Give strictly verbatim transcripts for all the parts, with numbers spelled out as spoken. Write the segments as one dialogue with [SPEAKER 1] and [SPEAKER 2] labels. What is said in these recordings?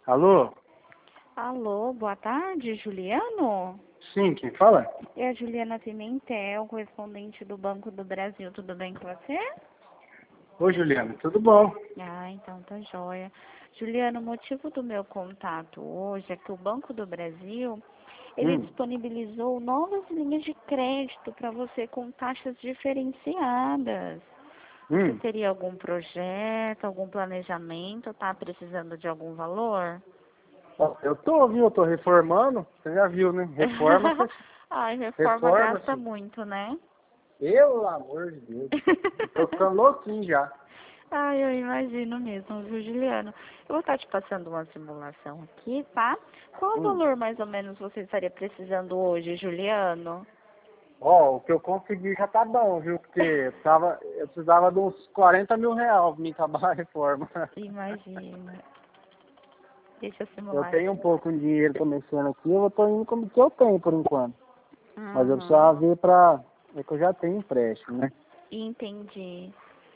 [SPEAKER 1] Alô?
[SPEAKER 2] Alô, boa tarde, Juliano?
[SPEAKER 1] Sim, quem fala?
[SPEAKER 2] É a Juliana Pimentel, correspondente do Banco do Brasil. Tudo bem com você?
[SPEAKER 1] Oi, Juliana, tudo bom?
[SPEAKER 2] Ah, então tá joia. Juliano, o motivo do meu contato hoje é que o Banco do Brasil, ele
[SPEAKER 1] Hum,
[SPEAKER 2] disponibilizou novas linhas de crédito para você com taxas diferenciadas. Você
[SPEAKER 1] hum.
[SPEAKER 2] teria algum projeto, algum planejamento, tá precisando de algum valor?
[SPEAKER 1] Ó, eu tô, viu? Eu tô reformando. Você já viu, né? Reforma, você...
[SPEAKER 2] Ai, reforma
[SPEAKER 1] reforma,
[SPEAKER 2] gasta
[SPEAKER 1] filho.
[SPEAKER 2] muito, né?
[SPEAKER 1] Pelo amor de Deus. Eu tô ficando louquinho já.
[SPEAKER 2] Ai, eu imagino mesmo, viu, Juliano? Eu vou estar te passando uma simulação aqui, tá? Qual o
[SPEAKER 1] Hum.
[SPEAKER 2] valor mais ou menos você estaria precisando hoje, Juliano?
[SPEAKER 1] Ó, o que eu consegui já tá bom, viu? Porque eu, tava, eu precisava de uns quarenta mil reais pra me acabar a reforma.
[SPEAKER 2] Imagina. Deixa eu
[SPEAKER 1] Eu
[SPEAKER 2] simular
[SPEAKER 1] tenho um
[SPEAKER 2] aqui.
[SPEAKER 1] pouco de dinheiro começando aqui, eu tô indo como que eu tenho por enquanto. Mas eu
[SPEAKER 2] Uhum.
[SPEAKER 1] precisava ver pra... É que eu já tenho empréstimo, né?
[SPEAKER 2] Entendi.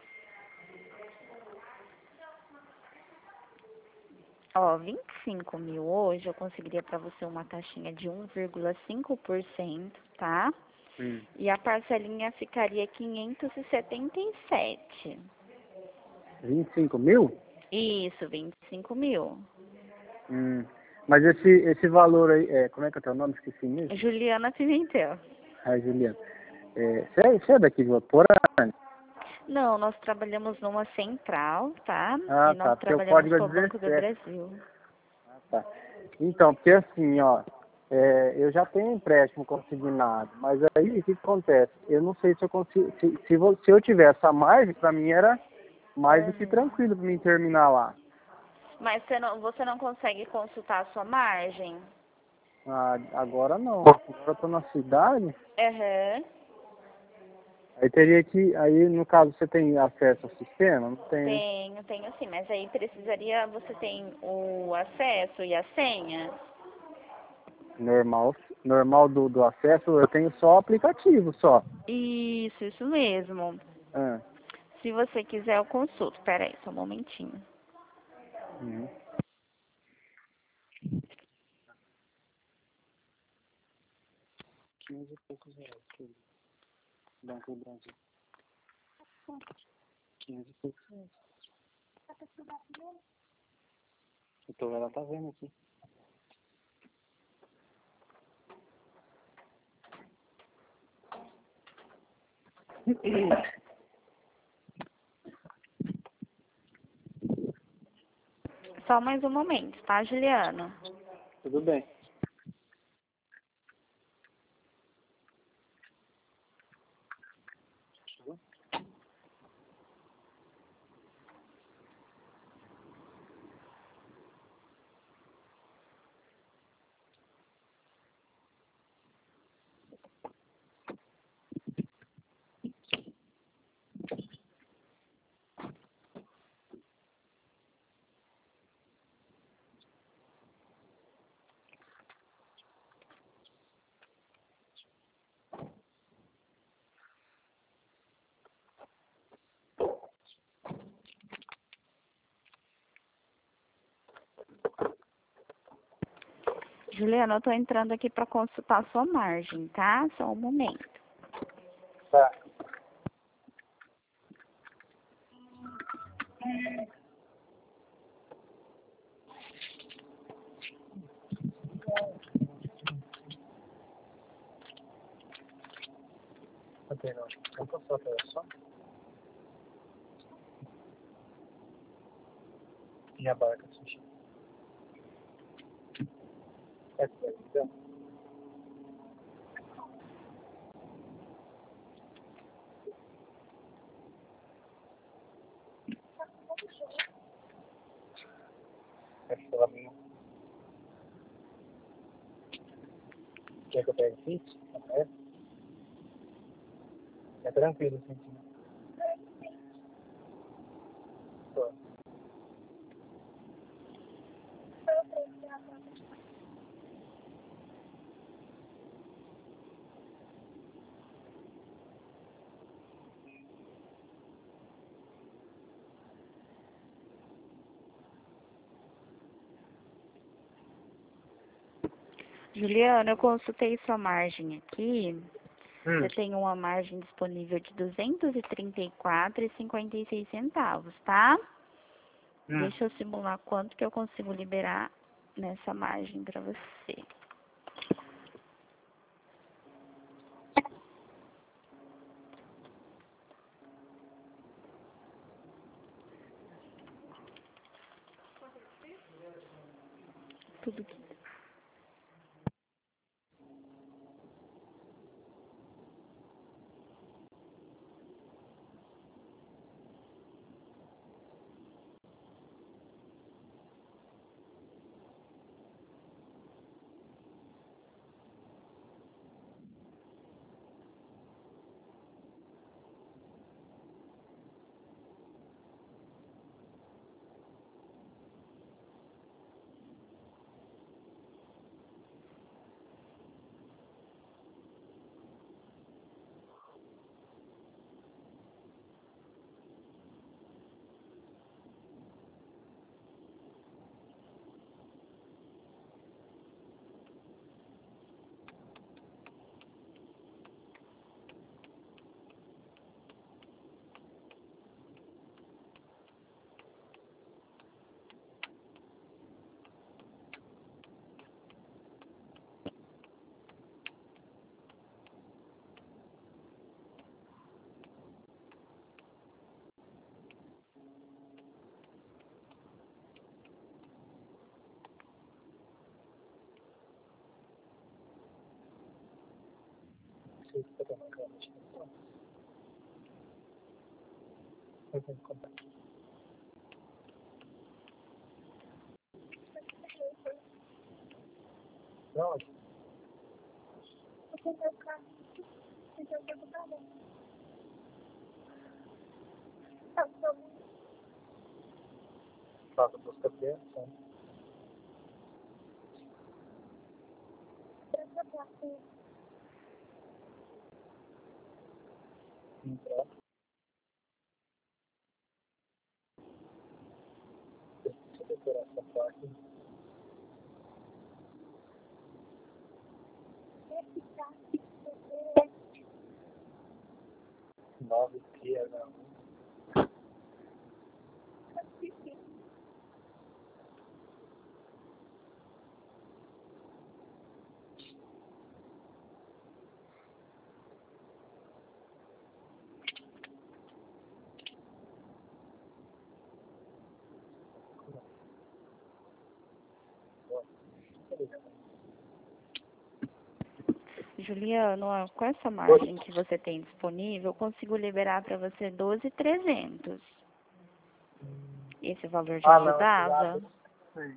[SPEAKER 2] Ó, vinte e cinco mil hoje eu conseguiria para você uma taxinha de um vírgula cinco por cento, tá?
[SPEAKER 1] Hum.
[SPEAKER 2] E a parcelinha ficaria quinhentos e setenta e sete.
[SPEAKER 1] vinte e cinco mil?
[SPEAKER 2] Isso, vinte e cinco mil.
[SPEAKER 1] Hum. Mas esse, esse valor aí, é, como é que é o teu nome? Esqueci mesmo.
[SPEAKER 2] Juliana Pimentel.
[SPEAKER 1] Ah, Juliana. É, você, é, você é daqui de Votuporanga?
[SPEAKER 2] Não, nós trabalhamos numa central, tá? E
[SPEAKER 1] Ah,
[SPEAKER 2] nós
[SPEAKER 1] tá. Porque o
[SPEAKER 2] trabalhamos
[SPEAKER 1] código é
[SPEAKER 2] com o Banco do
[SPEAKER 1] dezessete.
[SPEAKER 2] Brasil.
[SPEAKER 1] Ah, tá. Então, porque assim, ó, é, eu já tenho empréstimo consignado, mas aí o que, que acontece? Eu não sei se eu consigo, se, se, vo- se eu tiver essa margem, pra mim era mais do que
[SPEAKER 2] Uhum.
[SPEAKER 1] tranquilo pra mim terminar lá.
[SPEAKER 2] Mas você não, você não consegue consultar a sua margem?
[SPEAKER 1] Ah, agora não. Agora eu tô na cidade,
[SPEAKER 2] Aham.
[SPEAKER 1] aí teria que, aí no caso você tem acesso ao sistema? Não tem, né?
[SPEAKER 2] Tenho, tenho sim, mas aí precisaria, você tem o acesso e a senha?
[SPEAKER 1] Normal, normal do, do acesso, eu tenho só o aplicativo só.
[SPEAKER 2] Isso, isso mesmo.
[SPEAKER 1] Ah,
[SPEAKER 2] Se você quiser, eu consulto. Pera aí, só um momentinho.
[SPEAKER 1] uhum. quinze e poucos reais, tudo. Banco do Brasil. quinze e poucos reais. Eu tô, ela tá vendo aqui.
[SPEAKER 2] Só mais um momento, tá, Juliano?
[SPEAKER 1] Tudo bem.
[SPEAKER 2] Juliano, eu tô entrando aqui para consultar a sua margem, tá? Só um momento.
[SPEAKER 1] Tá. Ok, não. Não posso fazer só. E a barca, sushi. É, então. É pela minha. Quer que eu pegue fixo? É. É tranquilo, assim. Tô.
[SPEAKER 2] Juliana, eu consultei sua margem aqui.
[SPEAKER 1] Hum.
[SPEAKER 2] Você tem uma margem disponível de duzentos e trinta e quatro reais e cinquenta e seis centavos, tá?
[SPEAKER 1] Hum.
[SPEAKER 2] Deixa eu simular quanto que eu consigo liberar nessa margem para você. Tudo que...
[SPEAKER 1] Não, faça busca apreensão. Entrar. Deixa eu decorar essa parte. Nove P H um.
[SPEAKER 2] Juliano, ó, com essa margem que você tem disponível, eu consigo liberar para você doze mil e trezentos. Esse valor já
[SPEAKER 1] Ah, não,
[SPEAKER 2] ajudava?
[SPEAKER 1] sim.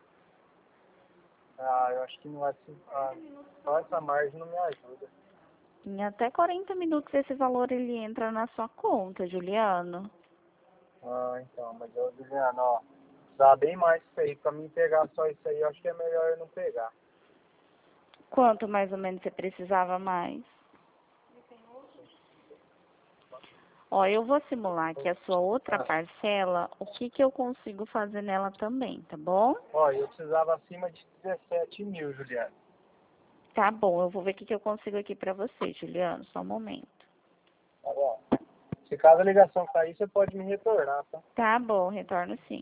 [SPEAKER 1] Ah, eu acho que não vai ser. Ah, só essa margem não me ajuda.
[SPEAKER 2] Em até quarenta minutos esse valor ele entra na sua conta, Juliano.
[SPEAKER 1] Ah, então, mas eu dizendo, ó, dá bem mais isso aí. Pra mim pegar só isso aí, eu acho que é melhor eu não pegar.
[SPEAKER 2] Quanto mais ou menos você precisava mais? Ó, eu vou simular aqui a sua outra
[SPEAKER 1] Ah,
[SPEAKER 2] parcela, o que que eu consigo fazer nela também, tá bom?
[SPEAKER 1] ó, eu precisava acima de dezessete mil, Juliana.
[SPEAKER 2] Tá bom, eu vou ver o que que eu consigo aqui pra você, Juliano, só um momento.
[SPEAKER 1] Tá bom? Se caso a ligação cair, você pode me retornar, tá?
[SPEAKER 2] Tá bom, retorno sim.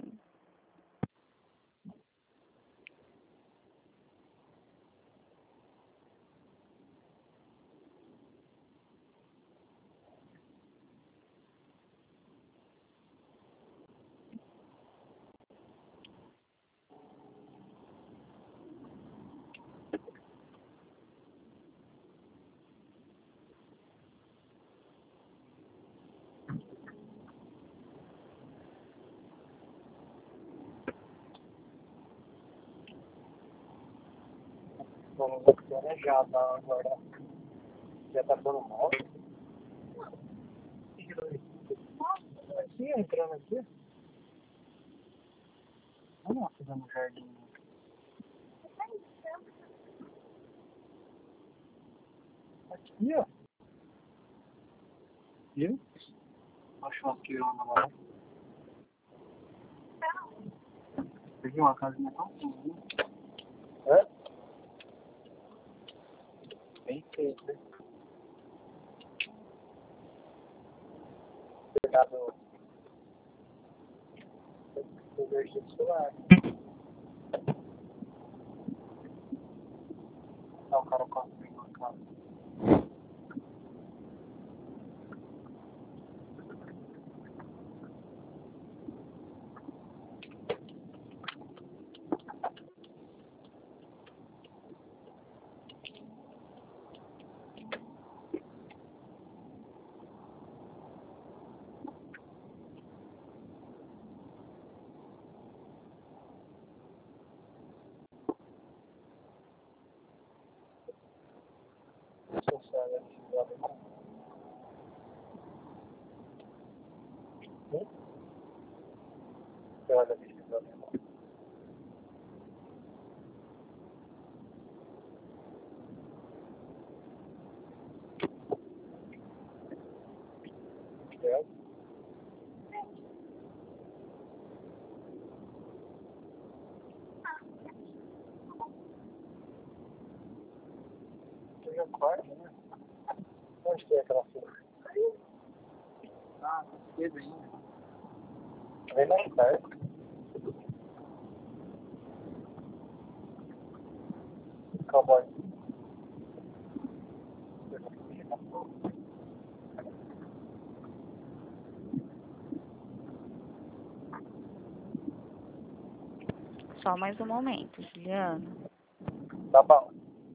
[SPEAKER 1] Vamos ver se é já tá agora. Já tá dando mal. Aqui, entrando aqui. Vamos lá, fazer um jardim. Aqui, ó. Viu? A churrasqueirona lá. Peguei uma casinha tão pequenininha. É? feito, né? Pegado energia solar. Não, o cara consegue uma casa. Olha, eu quarto, né? Onde que é aquela flor? Ah, tá cedo ainda. Vem mais perto. Cowboy.
[SPEAKER 2] Só mais um momento, Juliano.
[SPEAKER 1] Tá bom.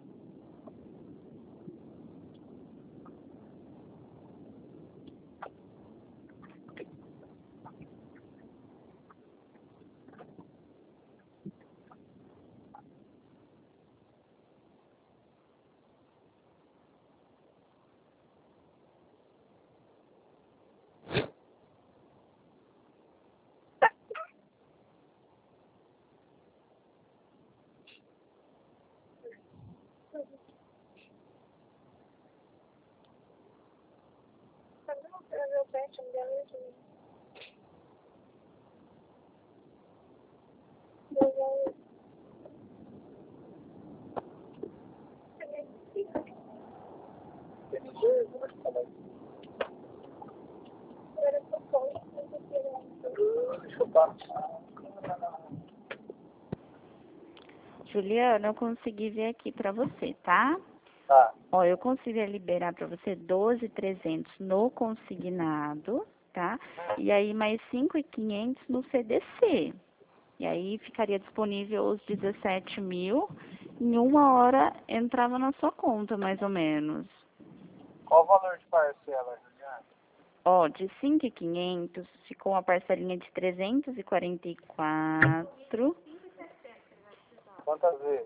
[SPEAKER 2] Juliano, eu consegui ver aqui pra você, tá?
[SPEAKER 1] Tá.
[SPEAKER 2] Ó, eu consegui liberar pra você doze mil e trezentos no consignado, tá? E aí mais cinco mil e quinhentos no C D C. E aí ficaria disponível os dezessete mil. Em uma hora entrava na sua conta, mais ou menos.
[SPEAKER 1] Qual o valor de parcela, Juliana?
[SPEAKER 2] Ó, de cinco mil e quinhentos ficou uma parcelinha de trezentos e quarenta e quatro.
[SPEAKER 1] Quantas vezes?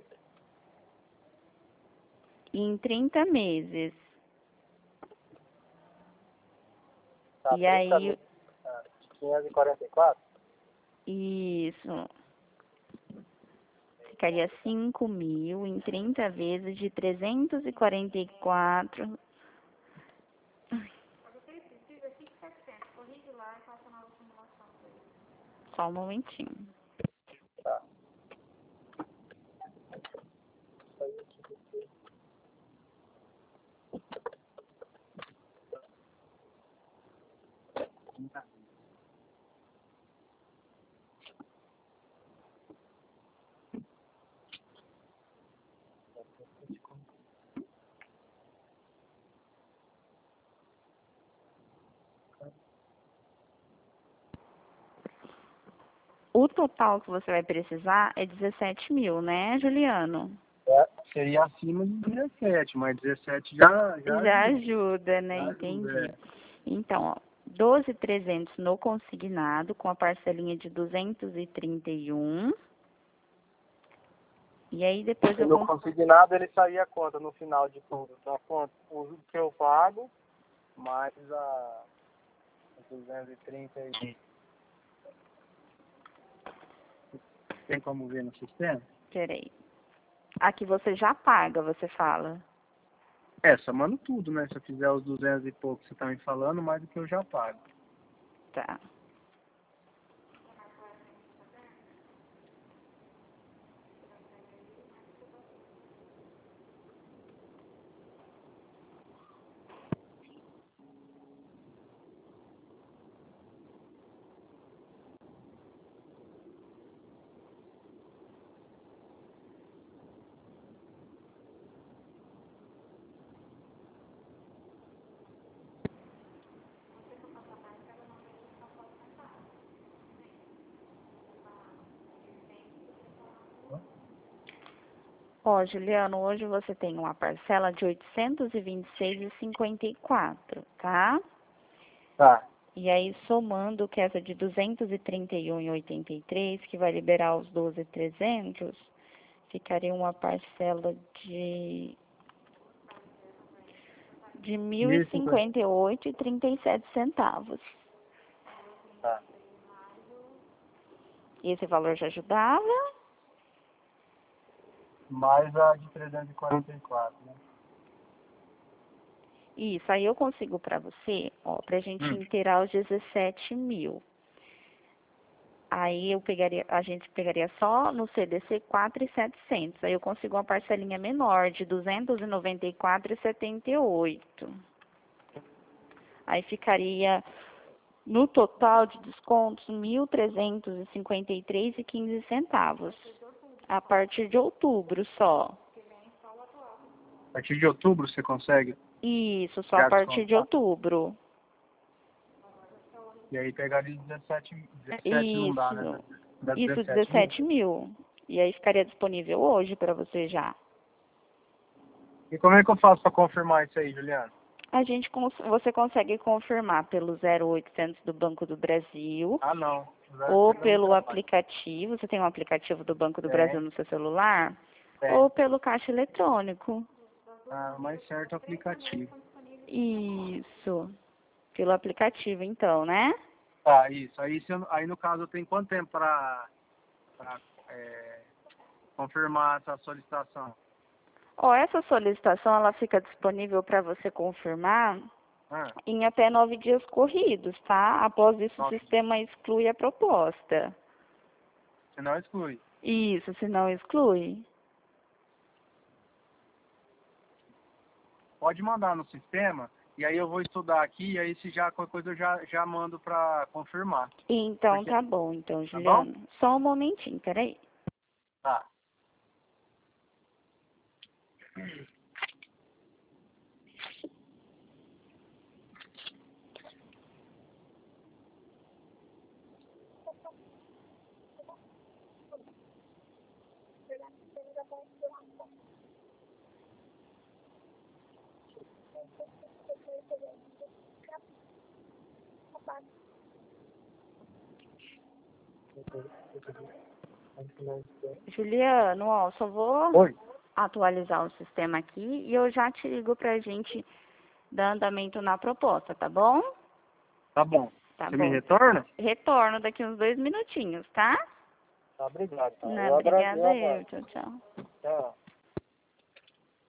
[SPEAKER 2] Em trinta meses.
[SPEAKER 1] Tá,
[SPEAKER 2] E aí,
[SPEAKER 1] vezes. Ah, quinhentos e quarenta e quatro?
[SPEAKER 2] isso. Ficaria cinco mil em trinta vezes de trezentos e quarenta e quatro. Só um momentinho.
[SPEAKER 1] Tá.
[SPEAKER 2] O total que você vai precisar é dezessete mil, né, Juliano?
[SPEAKER 1] É, seria acima de dezessete, mas dezessete já, já,
[SPEAKER 2] Já
[SPEAKER 1] ajuda.
[SPEAKER 2] ajuda, né?
[SPEAKER 1] Já ajuda,
[SPEAKER 2] Entendi.
[SPEAKER 1] é.
[SPEAKER 2] Então, ó, doze mil e trezentos no consignado, com a parcelinha de duzentos e trinta e um. E aí depois
[SPEAKER 1] E
[SPEAKER 2] eu
[SPEAKER 1] no
[SPEAKER 2] cons...
[SPEAKER 1] consignado ele saía a conta no final de tudo. Então a conta, o que eu pago, mais a duzentos e trinta e... Tem como ver no sistema?
[SPEAKER 2] Peraí. Aqui você já paga, você fala.
[SPEAKER 1] É, somando tudo, né? Se eu fizer os duzentos e pouco que você tá me falando, mais do que eu já pago.
[SPEAKER 2] Tá. Ó, Juliano, hoje você tem uma parcela de oitocentos e vinte e seis reais e cinquenta e quatro centavos, tá?
[SPEAKER 1] Tá.
[SPEAKER 2] E aí, somando que essa de duzentos e trinta e um reais e oitenta e três centavos, que vai liberar os doze mil e trezentos, ficaria uma parcela de, de mil e cinquenta e oito reais e trinta e sete centavos.
[SPEAKER 1] Tá.
[SPEAKER 2] Esse valor já ajudava?
[SPEAKER 1] Mais a de trezentos e quarenta e quatro, né?
[SPEAKER 2] Isso, aí eu consigo para você, ó, pra gente
[SPEAKER 1] Hum.
[SPEAKER 2] inteirar os dezessete mil. Aí eu pegaria, a gente pegaria só no C D C quatro mil e setecentos. Aí eu consigo uma parcelinha menor de duzentos e noventa e quatro reais e setenta e oito centavos. Aí ficaria no total de descontos mil trezentos e cinquenta e três reais e quinze centavos. A partir de outubro só.
[SPEAKER 1] A partir de outubro você consegue?
[SPEAKER 2] Isso, só a partir de outubro.
[SPEAKER 1] E aí pegaria dezessete, dezessete não
[SPEAKER 2] Isso.
[SPEAKER 1] dá, né? Dá
[SPEAKER 2] Isso,
[SPEAKER 1] dezessete
[SPEAKER 2] dezessete mil. E aí ficaria disponível hoje para você já.
[SPEAKER 1] E como é que eu faço para confirmar isso aí, Juliana?
[SPEAKER 2] A gente, cons- você consegue confirmar pelo zero oitocentos do Banco do Brasil
[SPEAKER 1] Ah, não.
[SPEAKER 2] ou pelo aplicativo. Você tem um aplicativo do Banco do Brasil no seu celular?
[SPEAKER 1] É.
[SPEAKER 2] Ou pelo caixa eletrônico.
[SPEAKER 1] Ah, mais certo o aplicativo.
[SPEAKER 2] Isso. Pelo aplicativo, então, né?
[SPEAKER 1] Tá, isso. Aí, se eu- aí no caso eu tenho quanto tempo para é, confirmar essa solicitação?
[SPEAKER 2] Ó, essa solicitação, ela fica disponível para você confirmar
[SPEAKER 1] Ah,
[SPEAKER 2] em até nove dias corridos, tá? Após isso, o
[SPEAKER 1] nove.
[SPEAKER 2] sistema exclui a proposta.
[SPEAKER 1] Se não exclui.
[SPEAKER 2] Isso, se não exclui.
[SPEAKER 1] Pode mandar no sistema e aí eu vou estudar aqui e aí se já qualquer coisa eu já, já mando para confirmar.
[SPEAKER 2] Então,
[SPEAKER 1] Porque...
[SPEAKER 2] tá bom. Então,
[SPEAKER 1] Tá bom?
[SPEAKER 2] Juliano, só um momentinho, peraí.
[SPEAKER 1] Tá.
[SPEAKER 2] Juliano, ó, só vou
[SPEAKER 1] Oi.
[SPEAKER 2] atualizar o sistema aqui e eu já te ligo pra gente dar andamento na proposta, tá bom?
[SPEAKER 1] Tá bom.
[SPEAKER 2] Tá
[SPEAKER 1] Você
[SPEAKER 2] bom.
[SPEAKER 1] me retorna?
[SPEAKER 2] Retorno daqui uns dois minutinhos, tá?
[SPEAKER 1] Tá, obrigado. Tá.
[SPEAKER 2] Não,
[SPEAKER 1] Eu agradeço.
[SPEAKER 2] obrigada eu. Tchau, tchau.
[SPEAKER 1] Tchau.